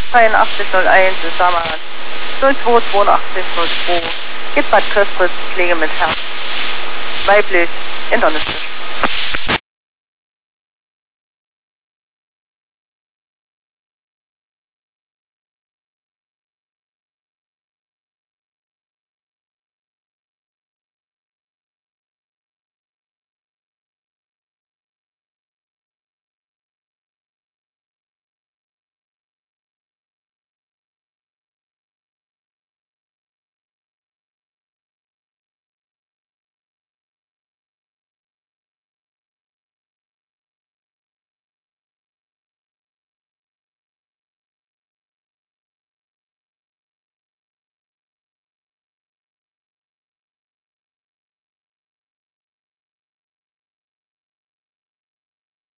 8301 in Samaras. 028202. Gibt Bad Köstritz Pflege mit Herz. Weiblich in Donnerstag.